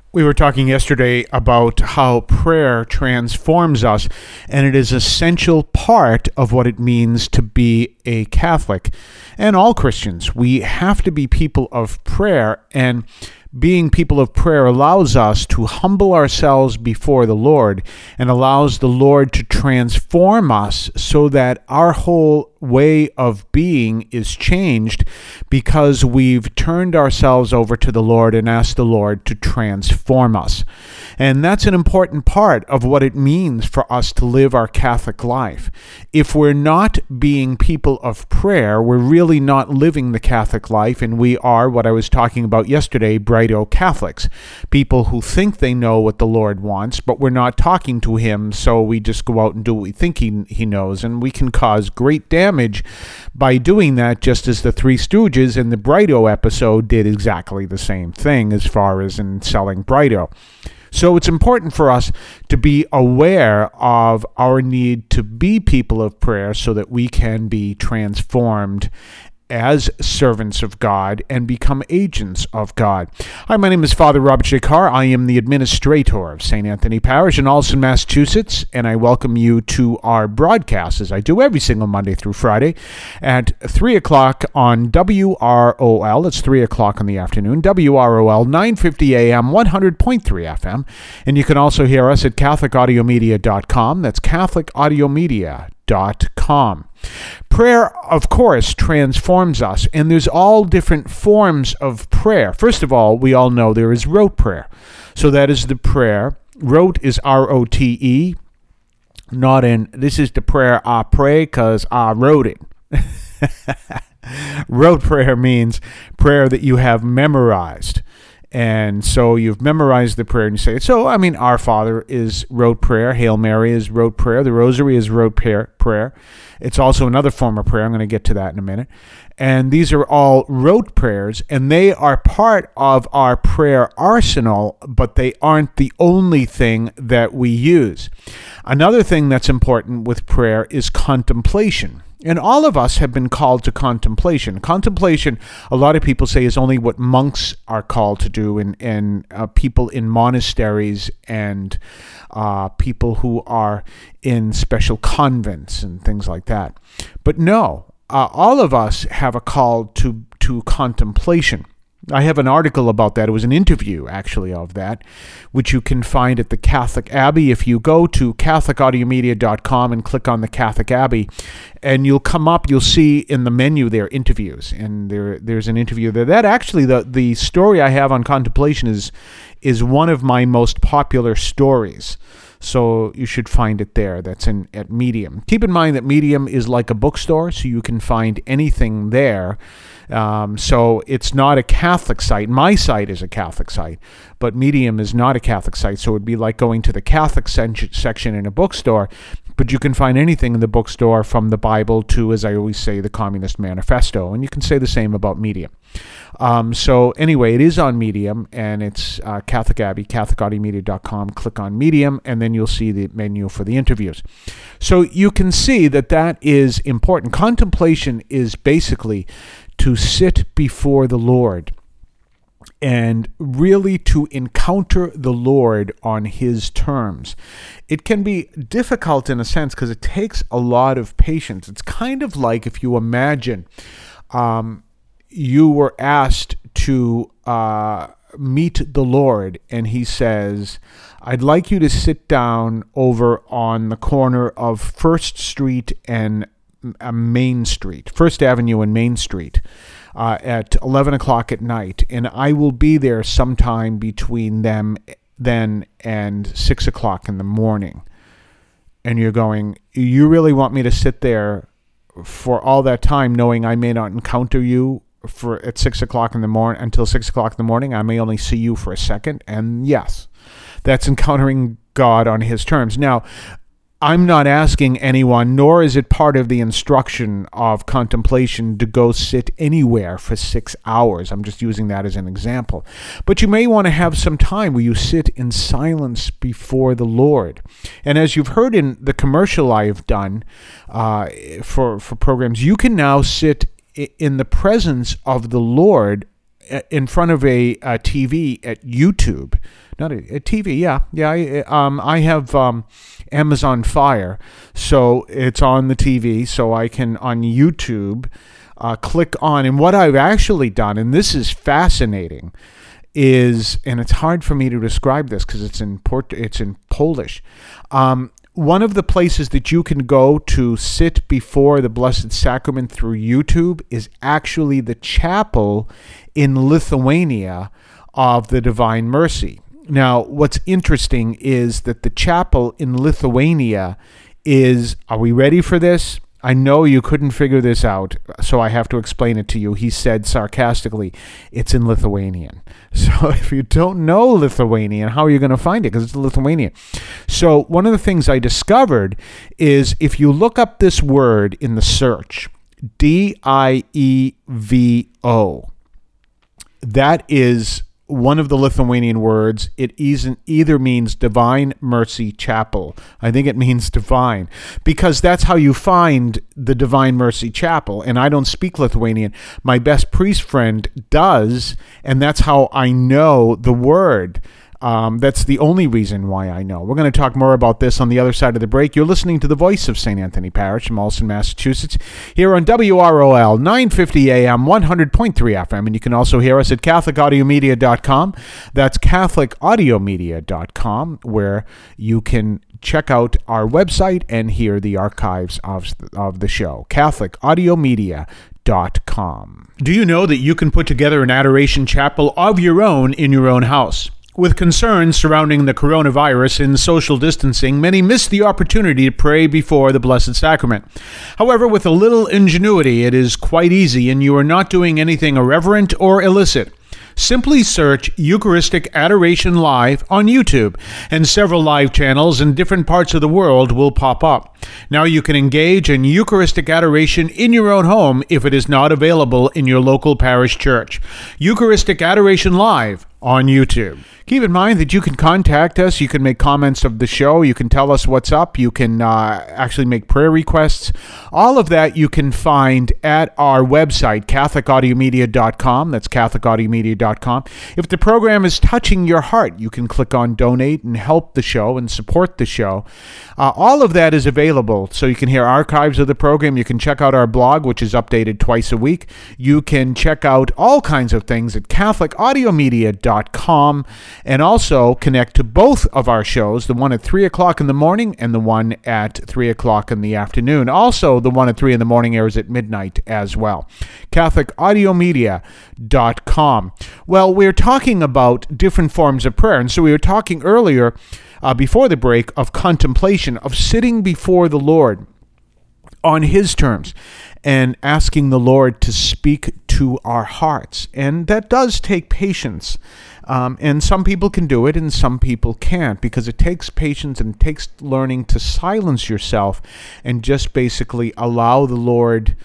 We were talking yesterday about how prayer transforms us, and it is an essential part of what it means to be a Catholic. And all Christians, we have to be people of prayer, and being people of prayer allows us to humble ourselves before the Lord and allows the Lord to transform us so that our whole way of being is changed because we've turned ourselves over to the Lord and asked the Lord to transform us. And that's an important part of what it means for us to live our Catholic life. If we're not being people of prayer, we're really not living the Catholic life, and we are, what I was talking about yesterday, Brighto Catholics. People who think they know what the Lord wants, but we're not talking to Him, so we just go out and do what we think He knows, and we can cause great damage by doing that, just as the Three Stooges in the Brighto episode did exactly the same thing as far as in selling Brighto. So it's important for us to be aware of our need to be people of prayer so that we can be transformed as servants of God and become agents of God. Hi, my name is Father Robert J. Carr. I am the administrator of St. Anthony Parish in Allston, Massachusetts, and I welcome you to our broadcast, as I do every single Monday through Friday, at 3 o'clock on WROL. It's 3 o'clock in the afternoon, WROL, 950 AM, 100.3 FM, and you can also hear us at CatholicAudiomedia.com. That's CatholicAudiomedia.com. Prayer, of course, transforms us, and there's all different forms of prayer. First of all, we all know there is rote prayer. So that is the prayer. Rote is R-O-T-E, not in, this is the prayer I pray because I wrote it. Rote prayer means prayer that you have memorized. And so you've memorized the prayer and you say it. So, Our Father is rote prayer. Hail Mary is rote prayer. The Rosary is rote prayer. It's also another form of prayer. I'm going to get to that in a minute. And these are all rote prayers, and they are part of our prayer arsenal, but they aren't the only thing that we use. Another thing that's important with prayer is contemplation. And all of us have been called to contemplation. Contemplation, a lot of people say, is only what monks are called to do, and people in monasteries and people who are in special convents and things like that. But no, all of us have a call to contemplation. I have an article about that. It was an interview, actually, of that, which you can find at the Catholic Abbey. If you go to CatholicAudiomedia.com and click on the Catholic Abbey, and you'll see in the menu there interviews, and there's an interview there. That actually, the story I have on contemplation is one of my most popular stories. So you should find it there. That's at Medium. Keep in mind that Medium is like a bookstore, so you can find anything there. So it's not a Catholic site. My site is a Catholic site, but Medium is not a Catholic site. So it would be like going to the Catholic section in a bookstore, but you can find anything in the bookstore from the Bible to, as I always say, the Communist Manifesto. And you can say the same about Medium. So anyway, it is on Medium, and it's Catholic Abbey, CatholicAudiomedia.com. Click on Medium, and then you'll see the menu for the interviews. So you can see that is important. Contemplation is basically to sit before the Lord and really to encounter the Lord on His terms. It can be difficult in a sense because it takes a lot of patience. It's kind of like if you imagine you were asked to meet the Lord, and He says, I'd like you to sit down over on the corner of First Street and Main Street, First Avenue and Main Street, at 11 o'clock at night, and I will be there sometime between then and 6 o'clock in the morning. And you're going, you really want me to sit there for all that time knowing I may not encounter you at 6 o'clock in the morning until 6 o'clock in the morning? I may only see you for a second. And yes, that's encountering God on His terms. Now, I'm not asking anyone, nor is it part of the instruction of contemplation, to go sit anywhere for 6 hours. I'm just using that as an example. But you may want to have some time where you sit in silence before the Lord. And as you've heard in the commercial I've done for programs, you can now sit in the presence of the Lord in front of a TV at YouTube. Not a TV, yeah. I have Amazon Fire, so it's on the TV, so I can, on YouTube, click on. And what I've actually done, and this is fascinating, is, and it's hard for me to describe this because it's in Polish. One of the places that you can go to sit before the Blessed Sacrament through YouTube is actually the chapel in Lithuania of the Divine Mercy. Now, what's interesting is that the chapel in Lithuania is, are we ready for this? I know you couldn't figure this out, so I have to explain it to you. He said sarcastically, it's in Lithuanian. So if you don't know Lithuanian, how are you going to find it? Because it's Lithuanian. So one of the things I discovered is if you look up this word in the search, Dievo, that is one of the Lithuanian words. It either means Divine Mercy Chapel. I think it means divine, because that's how you find the Divine Mercy Chapel. And I don't speak Lithuanian. My best priest friend does, and that's how I know the word. That's the only reason why I know. We're going to talk more about this on the other side of the break. You're listening to the voice of St. Anthony Parish in Allston, Massachusetts, here on WROL 950 AM, 100.3 FM. And you can also hear us at CatholicAudiomedia.com. That's CatholicAudiomedia.com, where you can check out our website and hear the archives of the show. CatholicAudiomedia.com. Do you know that you can put together an adoration chapel of your own in your own house? With concerns surrounding the coronavirus and social distancing, many miss the opportunity to pray before the Blessed Sacrament. However, with a little ingenuity, it is quite easy, and you are not doing anything irreverent or illicit. Simply search Eucharistic Adoration Live on YouTube, and several live channels in different parts of the world will pop up. Now you can engage in Eucharistic adoration in your own home if it is not available in your local parish church. Eucharistic Adoration Live on YouTube. Keep in mind that you can contact us. You can make comments of the show. You can tell us what's up. You can actually make prayer requests. All of that you can find at our website, CatholicAudiomedia.com. That's CatholicAudiomedia.com. If the program is touching your heart, you can click on Donate and help the show and support the show. All of that is available, so you can hear archives of the program. You can check out our blog, which is updated twice a week. You can check out all kinds of things at CatholicAudiomedia.com. And also connect to both of our shows, the one at 3 o'clock in the morning and the one at 3 o'clock in the afternoon. Also, the one at 3 in the morning airs at midnight as well. CatholicAudiomedia.com. Well, we're talking about different forms of prayer. And so we were talking earlier, before the break, of contemplation, of sitting before the Lord on His terms and asking the Lord to speak to our hearts. And that does take patience. And some people can do it and some people can't, because it takes patience and it takes learning to silence yourself and just basically allow the Lord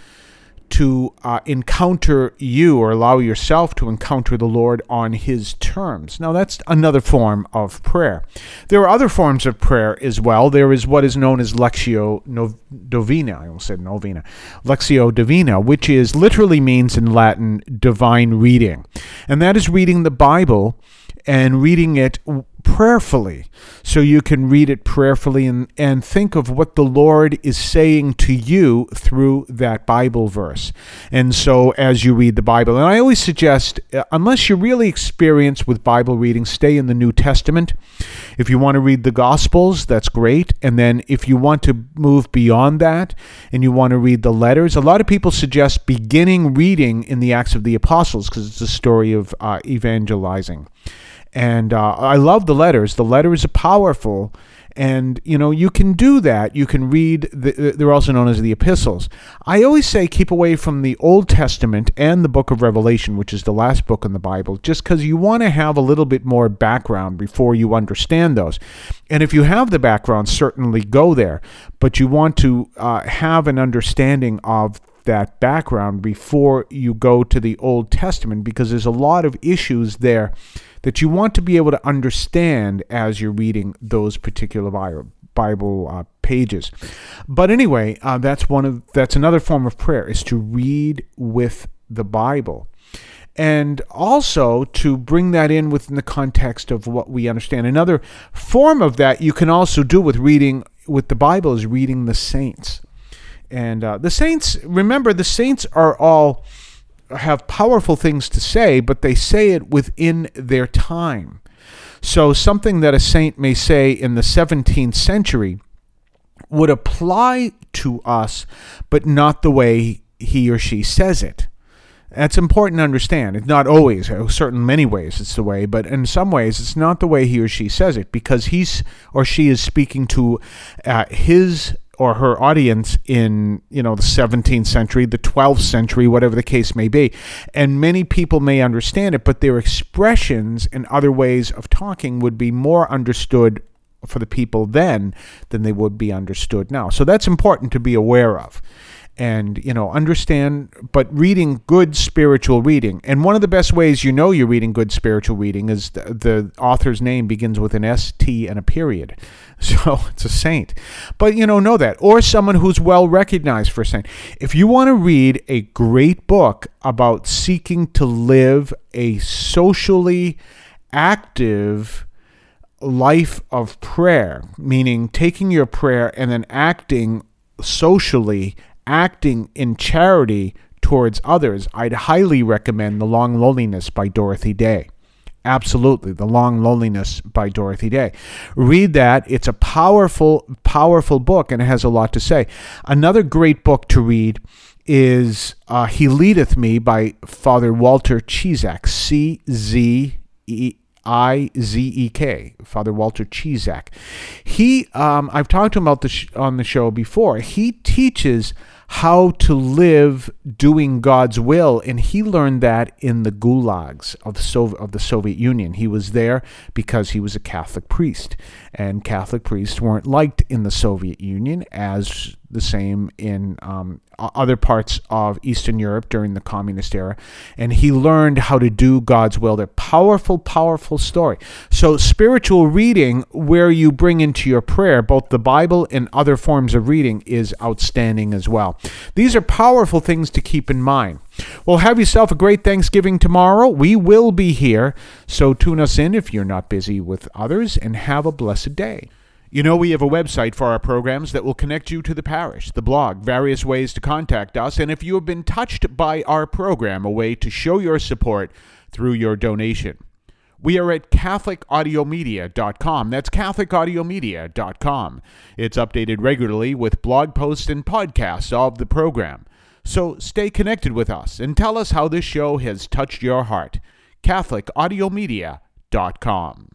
to encounter you, or allow yourself to encounter the Lord on His terms. Now, that's another form of prayer. There are other forms of prayer as well. There is what is known as Lectio Divina. I almost said Novena. Lectio Divina, which is literally means in Latin divine reading. And that is reading the Bible and reading it prayerfully. So you can read it prayerfully and think of what the Lord is saying to you through that Bible verse. And so as you read the Bible, and I always suggest, unless you're really experienced with Bible reading, stay in the New Testament. If you want to read the Gospels, that's great. And then if you want to move beyond that and you want to read the letters, a lot of people suggest beginning reading in the Acts of the Apostles, because it's a story of evangelizing. And I love the letters. The letters are powerful. And, you can do that. You can read, they're also known as the epistles. I always say keep away from the Old Testament and the book of Revelation, which is the last book in the Bible, just because you want to have a little bit more background before you understand those. And if you have the background, certainly go there. But you want to have an understanding of that background before you go to the Old Testament, because there's a lot of issues there that you want to be able to understand as you're reading those particular Bible pages. But anyway, that's another form of prayer, is to read with the Bible. and also to bring that in within the context of what we understand. Another form of that you can also do with reading with the Bible is reading the saints. And the saints, remember, the saints are all have powerful things to say, but they say it within their time. So something that a saint may say in the 17th century would apply to us, but not the way he or she says it. That's important to understand. It's not always, certain many ways it's the way, but in some ways it's not the way he or she says it, because he's or she is speaking to his or her audience in, the 17th century, the 12th century, whatever the case may be. And many people may understand it, but their expressions and other ways of talking would be more understood for the people then than they would be understood now. So that's important to be aware of. And, understand, but reading good spiritual reading. And one of the best ways you're reading good spiritual reading is the author's name begins with an S, T, and a period. So it's a saint. But, know that. Or someone who's well recognized for a saint. If you want to read a great book about seeking to live a socially active life of prayer, meaning taking your prayer and then acting socially, acting in charity towards others, I'd highly recommend The Long Loneliness by Dorothy Day. Absolutely, The Long Loneliness by Dorothy Day. Read that. It's a powerful, powerful book, and it has a lot to say. Another great book to read is He Leadeth Me by Father Walter Ciszek, Ciizek, Father Walter Ciszek. He, I've talked to him about this on the show before. He teaches how to live doing God's will, and he learned that in the gulags of the Soviet Union. He was there because he was a Catholic priest, and Catholic priests weren't liked in the Soviet Union as the same in other parts of Eastern Europe during the communist era, and he learned how to do God's will. They're powerful, powerful story. So spiritual reading, where you bring into your prayer both the Bible and other forms of reading, is outstanding as well. These are powerful things to keep in mind. Well, have yourself a great Thanksgiving tomorrow. We will be here, so tune us in if you're not busy with others, and have a blessed day. We have a website for our programs that will connect you to the parish, the blog, various ways to contact us, and if you have been touched by our program, a way to show your support through your donation. We are at CatholicAudiomedia.com. That's CatholicAudiomedia.com. It's updated regularly with blog posts and podcasts of the program. So stay connected with us and tell us how this show has touched your heart. CatholicAudiomedia.com.